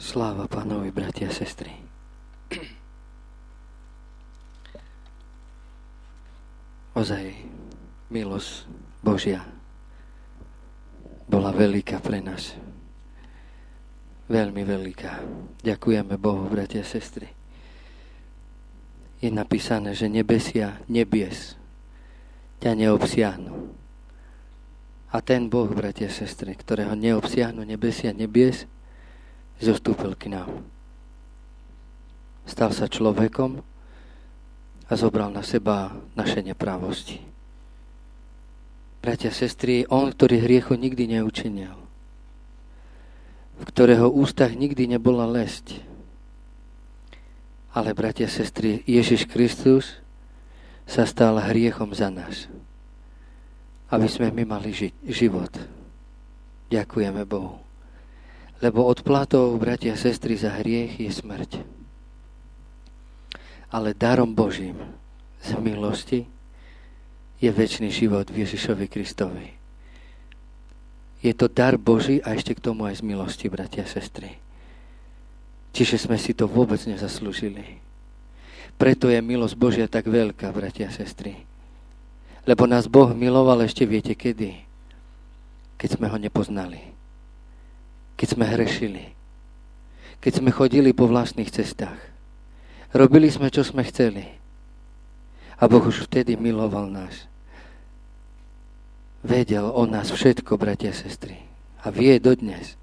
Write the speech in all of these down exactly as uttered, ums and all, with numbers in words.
Sláva Pánovi, bratia a sestry. Ozaj, milosť Božia bola veľká pre nás. Veľmi veľká. Ďakujeme Bohu, bratia a sestry. Je napísané, že nebesia nebies ťa neobsiahnu. A ten Boh, bratia a sestry, ktorého neobsiahnu nebesia nebies, zostúpil k nám. Stal sa človekom a zobral na seba naše neprávosti. Bratia a sestry, on, ktorý hriechu nikdy neučinil, v ktorého ústach nikdy nebola lesť. Ale, bratia a sestry, Ježiš Kristus sa stal hriechom za nás, aby sme my mali ži- život. Ďakujeme Bohu. Lebo odplatou, bratia a sestry, za hriech je smrť. Ale darom Božím z milosti je večný život v Ježišovi Kristovi. Je to dar Boží a ešte k tomu aj z milosti, bratia a sestry. Čiže sme si to vôbec nezaslúžili. Preto je milosť Božia tak veľká, bratia a sestry. Lebo nás Boh miloval ešte viete kedy? Keď sme ho nepoznali. Keď sme hrešili, keď sme chodili po vlastných cestách, robili sme, čo sme chceli. A Boh už vtedy miloval nás. Vedel o nás všetko, bratia a sestry. A vie dodnes.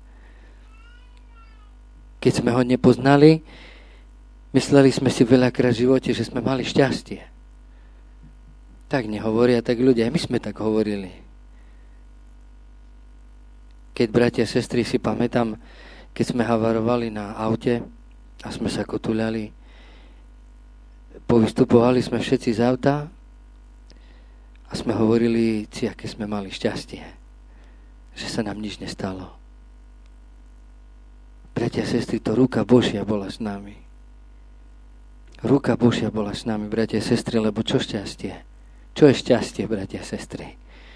Keď sme ho nepoznali, mysleli sme si veľakrát v živote, že sme mali šťastie. Tak nehovoria tak ľudia. My sme tak hovorili. Keď, bratia a sestry, si pamätám, keď sme havarovali na aute a sme sa kotuľali, povystupovali sme všetci z auta a sme hovorili, či aké sme mali šťastie, že sa nám nič nestalo. Bratia a sestry, to ruka Božia bola s nami. Ruka Božia bola s nami, bratia a sestry, lebo čo šťastie? Čo je šťastie, bratia a sestry?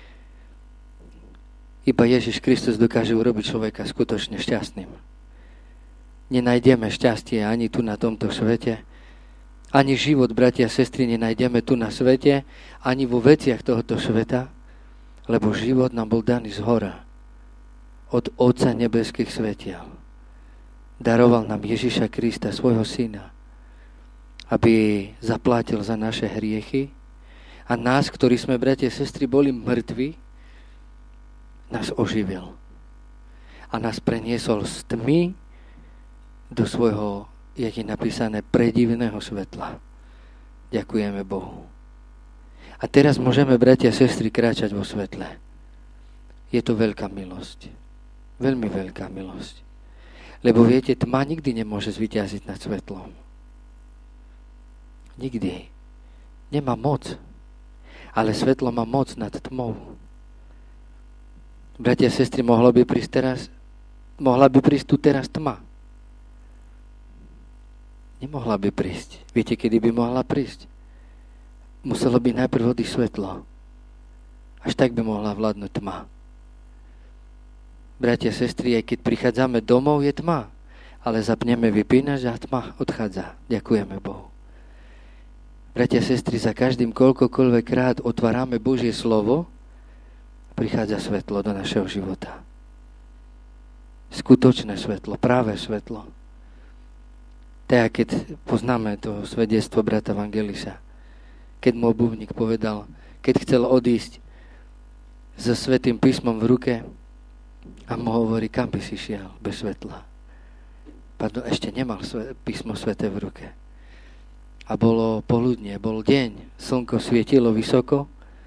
Iba Ježiš Kristus dokáže urobiť človeka skutočne šťastným. Nenájdeme šťastie ani tu na tomto svete, ani život, bratia a sestry, nenájdeme tu na svete, ani vo veciach tohoto sveta, lebo život nám bol daný zhora, od Otca nebeských svetiel. Daroval nám Ježiša Krista, svojho syna, aby zaplatil za naše hriechy a nás, ktorí sme, bratia a sestry, boli mŕtvi, nás oživil a nás preniesol z tmy do svojho, jak je napísané, predivného svetla. Ďakujeme Bohu. A teraz môžeme, bratia a sestry, kráčať vo svetle. Je to veľká milosť. Veľmi veľká milosť. Lebo viete, tma nikdy nemôže zvíťaziť nad svetlom. Nikdy. Nemá moc. Ale svetlo má moc nad tmou. Bratia a sestry, mohla by prísť teraz, mohla by prísť tu teraz tma. Nemohla by prísť. Viete, kedy by mohla prísť? Muselo by najprv odísť svetlo. Až tak by mohla vládnuť tma. Bratia a sestry, aj keď prichádzame domov, je tma. Ale zapneme vypínač a tma odchádza. Ďakujeme Bohu. Bratia a sestry, za každým koľkokoľvek krát otvárame Božie slovo, prichádza svetlo do našeho života. Skutočné svetlo, práve svetlo. Tak, keď poznáme to svedectvo brata Vangelisa, keď mu obuvník povedal, keď chcel odísť so svätým písmom v ruke a mu hovorí, kam by si šiel bez svetla. Pardon, ešte nemal písmo sväté v ruke. A bolo poludnie, bol deň, slnko svietilo vysoko.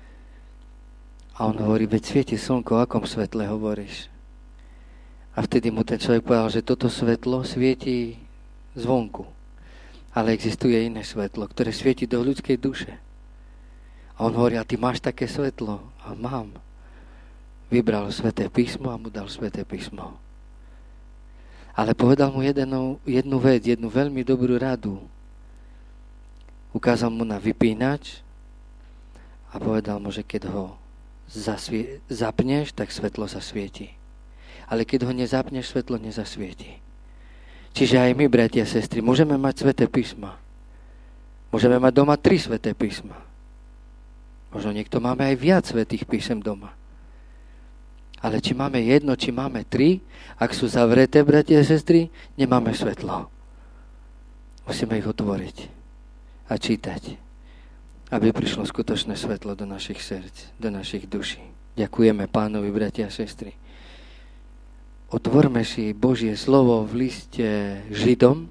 A on hovorí, veď svieti slnko, o akom svetle hovoríš? A vtedy mu ten človek povedal, že toto svetlo svieti zvonku. Ale existuje iné svetlo, ktoré svieti do ľudskej duše. A on hovorí, a ty máš také svetlo? A mám. Vybral sväté písmo a mu dal sväté písmo. Ale povedal mu jednu, jednu vec, jednu veľmi dobrú radu. Ukázal mu na vypínač a povedal mu, že keď ho Zasvie- zapneš, tak svetlo zasvieti. Ale keď ho nezapneš, svetlo nezasvieti. Čiže aj my, bratia a sestry, môžeme mať sväté písma. Môžeme mať doma tri sväté písma. Možno niekto máme aj viac svätých písem doma. Ale či máme jedno, či máme tri, ak sú zavreté, bratia a sestry, nemáme svetlo. Musíme ich otvoriť a čítať, aby prišlo skutočné svetlo do našich srdc, do našich duší. Ďakujeme Pánovi, bratia a sestry. Otvorme si Božie slovo v liste Židom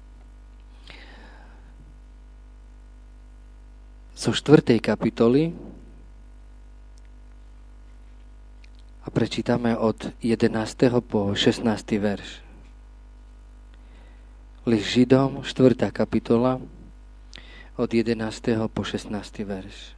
zo štvrtej kapitoly a prečítame od jedenásteho po šestnásty verš. List Židom, štvrtá kapitola, od jedenásteho po šestnásty verš.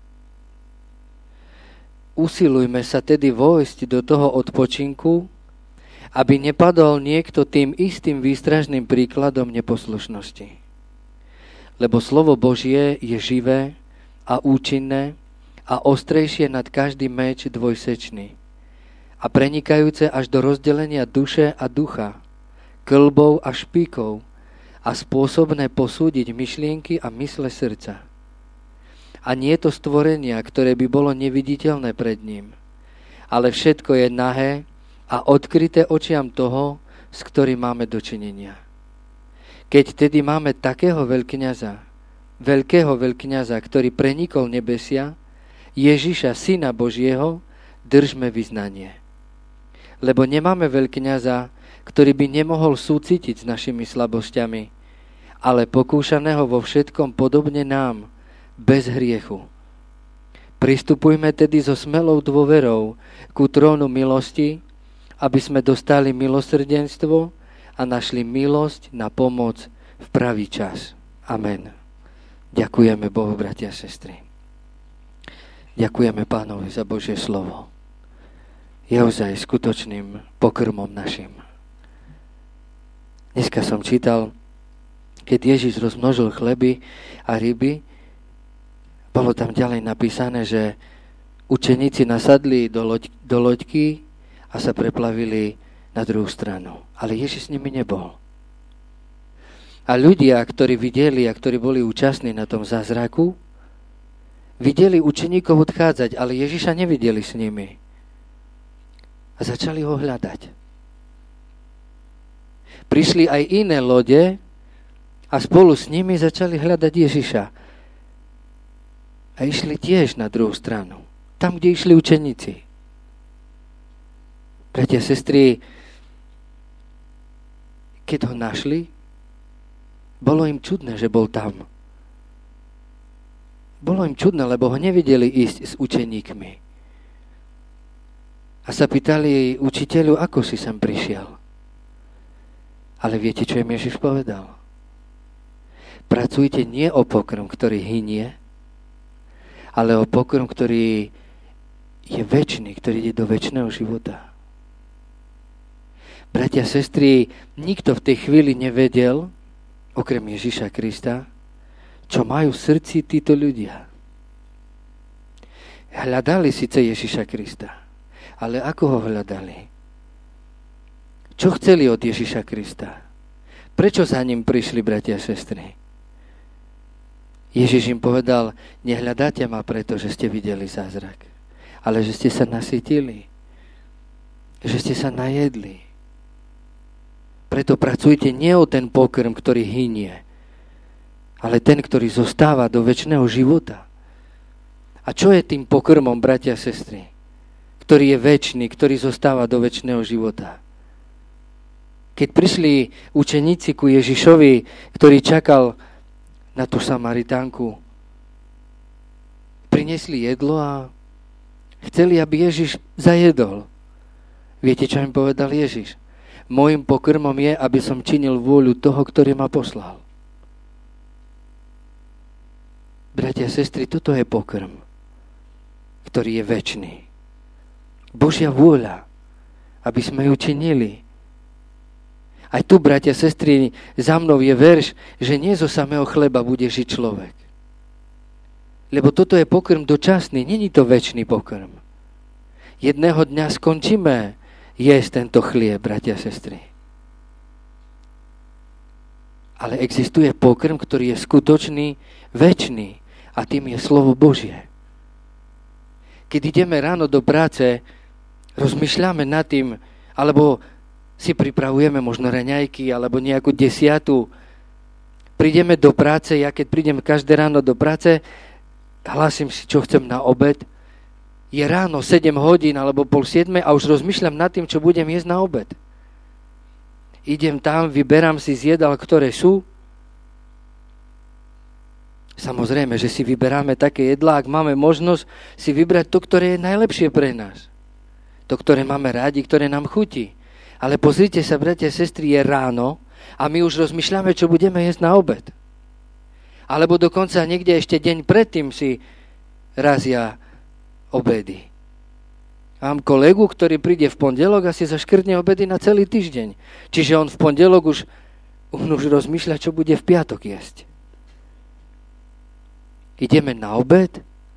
Usilujme sa tedy vojsť do toho odpočinku, aby nepadol niekto tým istým výstražným príkladom neposlušnosti. Lebo slovo Božie je živé a účinné a ostrejšie nad každý meč dvojsečný a prenikajúce až do rozdelenia duše a ducha, kĺbov a špíkov a spôsobné posúdiť myšlienky a mysle srdca. A nie je to stvorenia, ktoré by bolo neviditeľné pred ním, ale všetko je nahé a odkryté očiam toho, s ktorým máme dočinenia. Keď tedy máme takého veľkňaza, veľkého veľkňaza, ktorý prenikol nebesia, Ježiša, Syna Božieho, držme vyznanie. Lebo nemáme veľkňaza, ktorý by nemohol súcitiť s našimi slabosťami, ale pokúšaného vo všetkom podobne nám, bez hriechu. Pristupujme tedy so smelou dôverou ku trónu milosti, aby sme dostali milosrdenstvo a našli milosť na pomoc v pravý čas. Amen. Ďakujeme Bohu, bratia a sestry. Ďakujeme Pánovi za Božie slovo. Je ozaj skutočným pokrmom našim. Dneska som čítal, keď Ježiš rozmnožil chleby a ryby, bolo tam ďalej napísané, že učeníci nasadli do, loď, do loďky a sa preplavili na druhú stranu. Ale Ježiš s nimi nebol. A ľudia, ktorí videli a ktorí boli účastní na tom zázraku, videli učeníkov odchádzať, ale Ježiša nevideli s nimi. A začali ho hľadať. Prišli aj iné lode a spolu s nimi začali hľadať Ježiša. A išli tiež na druhú stranu. Tam, kde išli učeníci. Bratia a sestry, keď ho našli, bolo im čudné, že bol tam. Bolo im čudné, lebo ho nevideli ísť s učeníkmi. A sa pýtali učiteľu, ako si sem prišiel. Ale viete, čo im Ježiš povedal? Pracujte nie o pokrm, ktorý hynie, ale o pokrm, ktorý je večný, ktorý ide do večného života. Bratia a sestry, nikto v tej chvíli nevedel, okrem Ježiša Krista, čo majú v srdci títo ľudia. Hľadali síce Ježiša Krista, ale ako ho hľadali? Čo chceli od Ježiša Krista? Prečo za ním prišli, bratia a sestry? Ježiš im povedal, nehľadáte ma preto, že ste videli zázrak, ale že ste sa nasytili, že ste sa najedli. Preto pracujte nie o ten pokrm, ktorý hynie, ale ten, ktorý zostáva do večného života. A čo je tým pokrmom, bratia a sestry? Ktorý je večný, ktorý zostáva do večného života. Keď prišli učeníci ku Ježišovi, ktorý čakal na tú Samaritánku, priniesli jedlo a chceli, aby Ježiš zajedol. Viete, čo im povedal Ježiš? Mojím pokrmom je, aby som činil vôľu toho, ktorý ma poslal. Bratia a sestry, toto je pokrm, ktorý je večný. Božia vôľa, aby sme ju činili. Aj tu, bratia a sestry, za mnou je verš, že nie zo samého chleba bude žiť človek. Lebo toto je pokrm dočasný, není to večný pokrm. Jedného dňa skončíme jesť tento chlieb, bratia a sestry. Ale existuje pokrm, ktorý je skutočný, večný a tým je slovo Božie. Keď ideme ráno do práce, rozmýšľame nad tým, alebo si pripravujeme možno raňajky, alebo nejakú desiatu. Prídeme do práce, ja keď prídem každé ráno do práce, hlásim si, čo chcem na obed. Je ráno sedem hodín alebo pol siedme a už rozmýšľam nad tým, čo budem jesť na obed. Idem tam, vyberám si z jedál, ktoré sú. Samozrejme, že si vyberáme také jedlá, ak máme možnosť si vybrať to, ktoré je najlepšie pre nás. To, ktoré máme rádi, ktoré nám chutí. Ale pozrite sa, bratia a sestry, je ráno a my už rozmýšľame, čo budeme jesť na obed. Alebo dokonca niekde ešte deň predtým si razia obedy. Mám kolegu, ktorý príde v pondelok a si zaškrtne obedy na celý týždeň. Čiže on v pondelok už, on už rozmýšľa, čo bude v piatok jesť. Ideme na obed,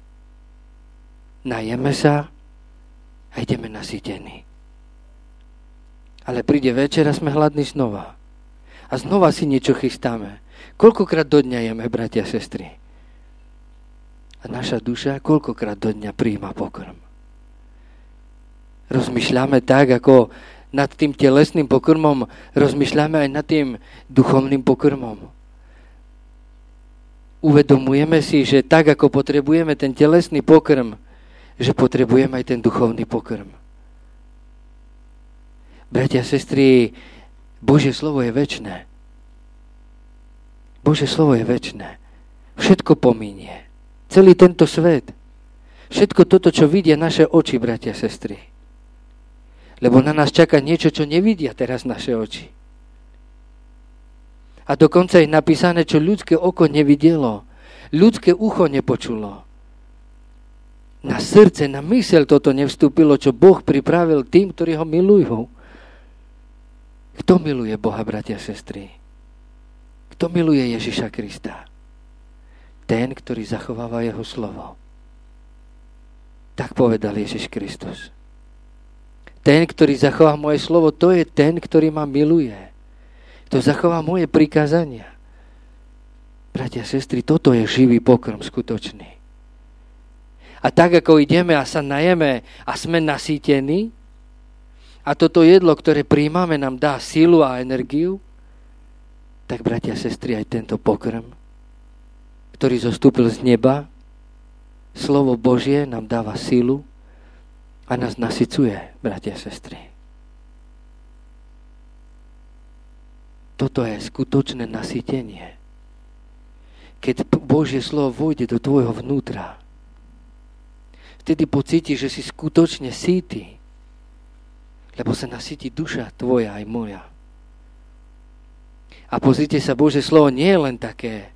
najeme sa a ideme nasýtení. Ale príde večer a sme hladní znova. A znova si niečo chystáme. Koľkokrát do dňa jeme, bratia a sestry? A naša duša koľkokrát do dňa prijíma pokrm? Rozmýšľame tak, ako nad tým telesným pokrmom, rozmýšľame aj nad tým duchovným pokrmom. Uvedomujeme si, že tak, ako potrebujeme ten telesný pokrm, že potrebujeme aj ten duchovný pokrm. Bratia a sestry, Božie slovo je večné. Božie slovo je večné. Všetko pominie. Celý tento svet. Všetko toto, čo vidia naše oči, bratia a sestry. Lebo na nás čaká niečo, čo nevidia teraz naše oči. A dokonca je napísané, čo ľudské oko nevidelo. Ľudské ucho nepočulo. Na srdce, na myseľ toto nevstúpilo, čo Boh pripravil tým, ktorí ho milujú. Kto miluje Boha, bratia a sestry? Kto miluje Ježiša Krista? Ten, ktorý zachováva jeho slovo. Tak povedal Ježiš Kristus. Ten, ktorý zachová moje slovo, to je ten, ktorý ma miluje. To zachová moje prikázania. Bratia a sestry, toto je živý pokrm skutočný. A tak, ako ideme a sa najeme a sme nasýtení, a toto jedlo, ktoré príjmame, nám dá silu a energiu, tak, bratia a sestry, aj tento pokrm, ktorý zostúpil z neba, slovo Božie nám dáva silu a nás nasycuje, bratia a sestry. Toto je skutočné nasýtenie. Keď Božie slovo vôjde do tvojho vnútra, vtedy pocítiš, že si skutočne sýty, lebo sa nasýti duša tvoja aj moja. A pozrite sa, Božie slovo nie je len také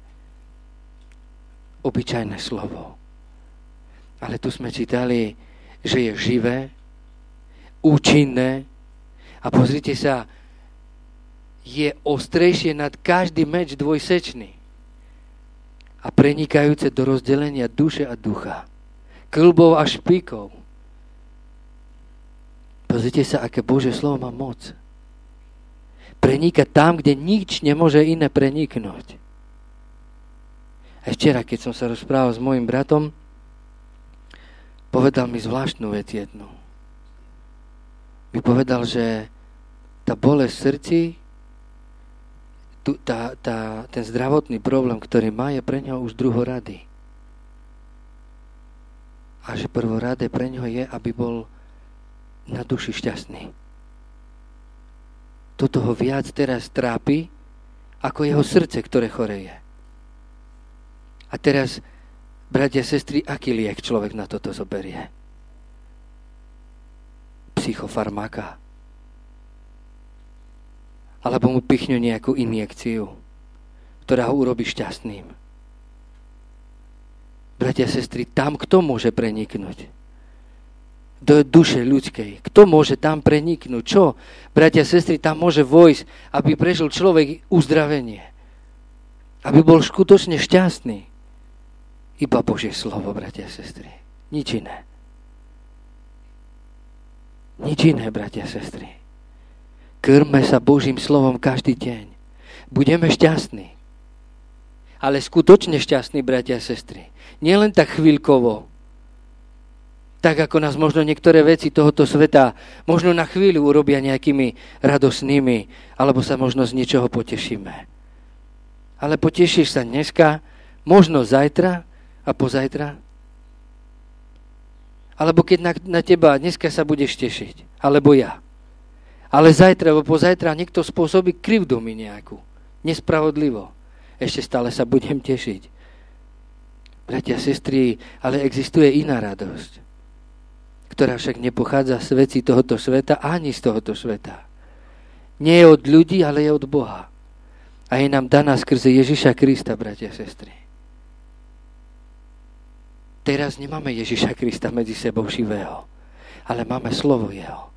obyčajné slovo. Ale tu sme čítali, že je živé, účinné a pozrite sa, je ostrejšie nad každý meč dvojsečný a prenikajúce do rozdelenia duše a ducha, kĺbov a špíkov. Pozrite sa, aké Božie slovo má moc. Prenika tam, kde nič nemôže iné preniknúť. A včera, keď som sa rozprával s mojim bratom, povedal mi zvláštnu vec jednu. Mi povedal, že tá bolesť v srdci, tu, tá, tá, ten zdravotný problém, ktorý má, je pre ňoho už druhorady. A že prvoradé pre ňoho je, aby bol na duši šťastný. Toto ho viac teraz trápi, ako jeho srdce, ktoré choreje. A teraz, bratia a sestry, aký liek človek na toto zoberie? Psychofarmaka. Alebo mu pichnú nejakú injekciu, ktorá ho urobí šťastným. Bratia a sestry, tam kto môže preniknúť? Do duše ľudskej. Kto môže tam preniknúť? Čo? Bratia a sestry, tam môže vojsť, aby prežil človek uzdravenie. Aby bol skutočne šťastný. Iba Božie slovo, bratia a sestry. Nič iné. Nič iné, bratia a sestry. Krme sa Božím slovom každý deň. budeme šťastní. Ale skutočne šťastní, bratia a sestry. Nie len tak chvíľkovo, tak ako nás možno niektoré veci tohoto sveta možno na chvíľu urobia nejakými radosnými, alebo sa možno z ničoho potešíme. Ale potešíš sa dneska, možno zajtra a pozajtra. Alebo keď na, na teba dneska sa budeš tešiť, alebo ja. Ale zajtra alebo pozajtra niekto spôsobí krivdu mi nejakú, nespravodlivo. Ešte stále sa budem tešiť. Bratia a sestry, ale existuje iná radosť, ktorá však nepochádza z vecí tohoto sveta ani z tohoto sveta. Nie je od ľudí, ale je od Boha. A je nám daná skrze Ježiša Krista, bratia a sestry. Teraz nemáme Ježiša Krista medzi sebou živého, ale máme slovo jeho.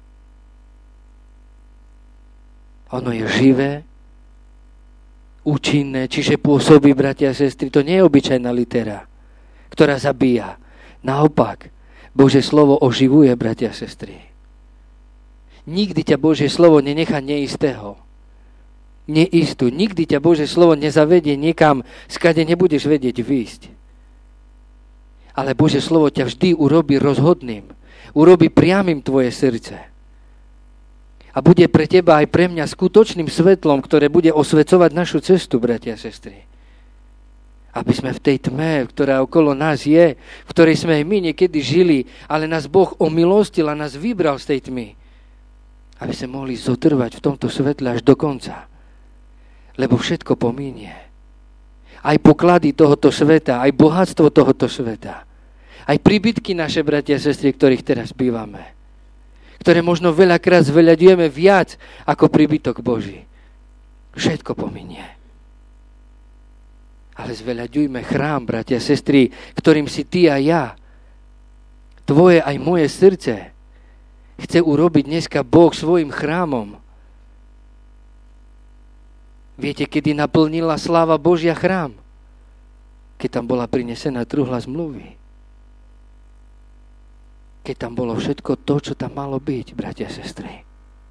Ono je živé, účinné, čiže pôsobí, bratia a sestry. To nie je obyčajná litera, ktorá zabíja. Naopak, Božie slovo oživuje, bratia a sestry. Nikdy ťa Božie slovo nenechá neistého. Neistú. Nikdy ťa Božie slovo nezavedie niekam, skade nebudeš vedieť výjsť. Ale Božie slovo ťa vždy urobí rozhodným. Urobí priamym tvoje srdce. A bude pre teba aj pre mňa skutočným svetlom, ktoré bude osvecovať našu cestu, bratia a sestry. Aby sme v tej tme, ktorá okolo nás je, v ktorej sme aj my niekedy žili, ale nás Boh omilostil a nás vybral z tej tmy. Aby sme mohli zotrvať v tomto svetle až do konca. Lebo všetko pominie. Aj poklady tohoto sveta, aj bohatstvo tohoto sveta. Aj príbytky naše, bratia a sestry, ktorých teraz bývame. Ktoré možno veľakrát zveľaďujeme viac ako príbytok Boží. Všetko pominie. Ale zveľaďujme chrám, bratia a sestry, ktorým si ty a ja. Tvoje aj moje srdce chce urobiť dneska Boh svojim chrámom. Viete, kedy naplnila sláva Božia chrám? Keď tam bola prinesená truhla zmluvy. Keď tam bolo všetko to, čo tam malo byť, bratia a sestry.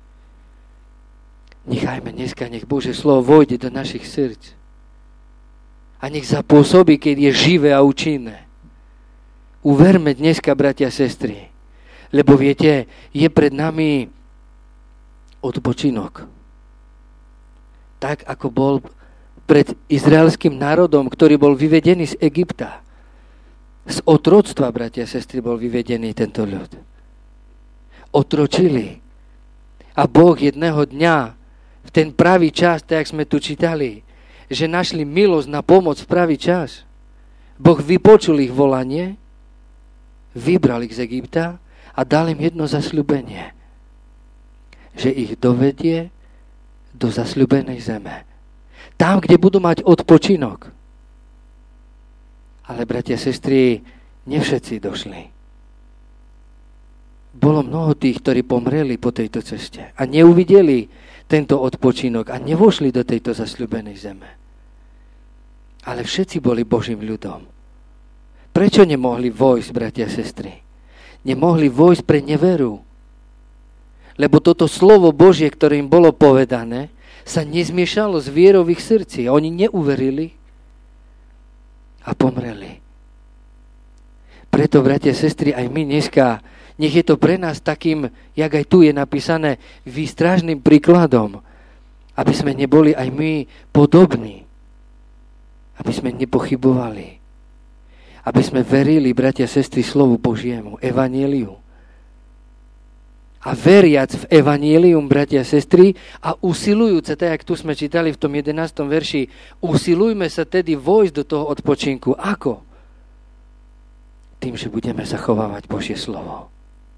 Nechajme dneska, nech Božie slovo vojde do našich srdc. A nech zapôsobí, keď je živé a účinné. Uverme dneska, bratia a sestry. Lebo viete, je pred nami odpočinok. Tak, ako bol pred izraelským národom, ktorý bol vyvedený z Egypta. Z otroctva, bratia a sestry, bol vyvedený tento ľud. Otročili. A Boh jedného dňa, v ten pravý čas, tak jak sme tu čítali, že našli milosť na pomoc v pravý čas. Boh vypočul ich volanie, vybral ich z Egypta a dal im jedno zasľúbenie. Že ich dovedie do zasľúbenej zeme. Tam, kde budú mať odpočinok. Ale, bratia a sestry, nevšetci došli. Bolo mnoho tých, ktorí pomreli po tejto ceste a neuvideli tento odpočinok a nevošli do tejto zasľúbenej zeme. Ale všetci boli Božím ľudom. Prečo nemohli vojsť, bratia a sestry? Nemohli vojsť pre neveru. Lebo toto slovo Božie, ktoré im bolo povedané, sa nezmiešalo z vierou v ich srdci. Oni neuverili a pomreli. Preto, bratia a sestry, aj my dneska, nech je to pre nás takým, jak aj tu je napísané, výstražným príkladom, aby sme neboli aj my podobní. Aby sme nepochybovali. Aby sme verili, bratia a sestry, slovu Božiemu, evanjeliu. A veriac v evanjelium, bratia a sestry, a usilujúce, tak jak tu sme čítali v tom jedenástom verši, usilujme sa tedy vojsť do toho odpočinku. Ako? Tým, že budeme zachovávať Božie slovo.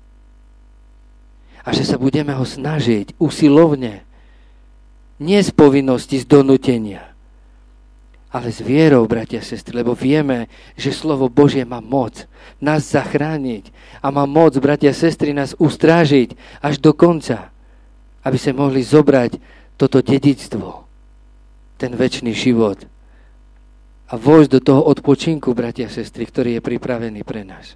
A že sa budeme ho snažiť usilovne, nie z povinnosti, z donútenia, ale s vierou, bratia a sestry, lebo vieme, že slovo Božie má moc nás zachrániť a má moc, bratia a sestry, nás ustrážiť až do konca, aby sme mohli zobrať toto dedičstvo, ten večný život a vojsť do toho odpočinku, bratia a sestry, ktorý je pripravený pre nás.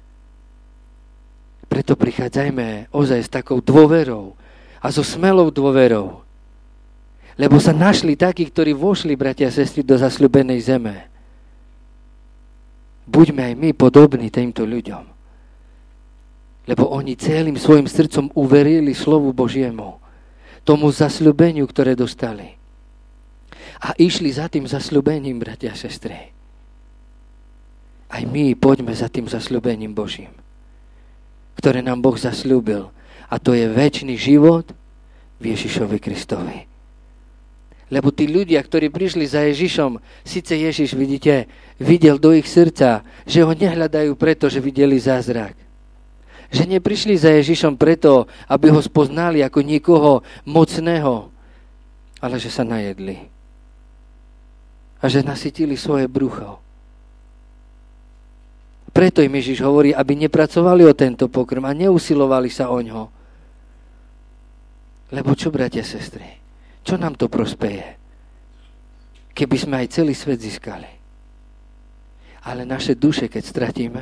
Preto prichádzajme ozaj s takou dôverou a so smelou dôverou Lebo sa našli takí, ktorí vošli, bratia a sestry, do zasľúbenej zeme. Buďme aj my podobní týmto ľuďom. Lebo oni celým svojim srdcom uverili slovu Božiemu. Tomu zasľúbeniu, ktoré dostali. A išli za tým zasľúbením, bratia a sestry. Aj my poďme za tým zasľúbením Božím, ktoré nám Boh zasľúbil. A to je večný život v Ježišovi Kristovi. Lebo tí ľudia, ktorí prišli za Ježišom, síce Ježiš, vidíte, videl do ich srdca, že ho nehľadajú preto, že videli zázrak. Že neprišli za Ježišom preto, aby ho spoznali ako niekoho mocného, ale že sa najedli. A že nasytili svoje brucho. Preto im Ježiš hovorí, aby nepracovali o tento pokrm a neusilovali sa o ňo. Lebo čo, bratia, sestry? Čo nám to prospeje? Keby sme aj celý svet získali. Ale naše duše, keď stratíme,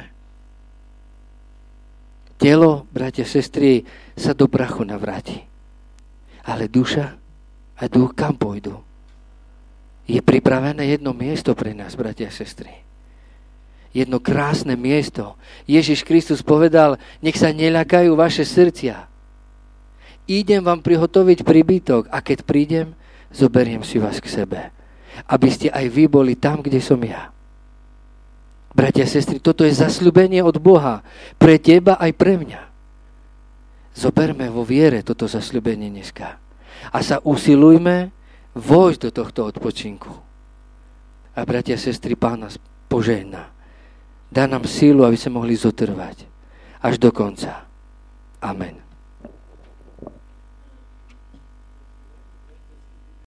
telo, bratia, sestry, sa do prachu navráti. Ale duša a duch kam pôjdu? Je pripravené jedno miesto pre nás, bratia a sestry. Jedno krásne miesto. Ježiš Kristus povedal, nech sa neľakajú vaše srdcia. Idem vám prihotoviť príbytok a keď prídem, zoberiem si vás k sebe. Aby ste aj vy boli tam, kde som ja. Bratia a sestry, toto je zasľúbenie od Boha. Pre teba aj pre mňa. Zoberme vo viere toto zasľúbenie dneska. A sa usilujme vojsť do tohto odpočinku. A bratia a sestry, Pán nás požehná. Dá nám sílu, aby sme mohli zotrvať až do konca. Amen.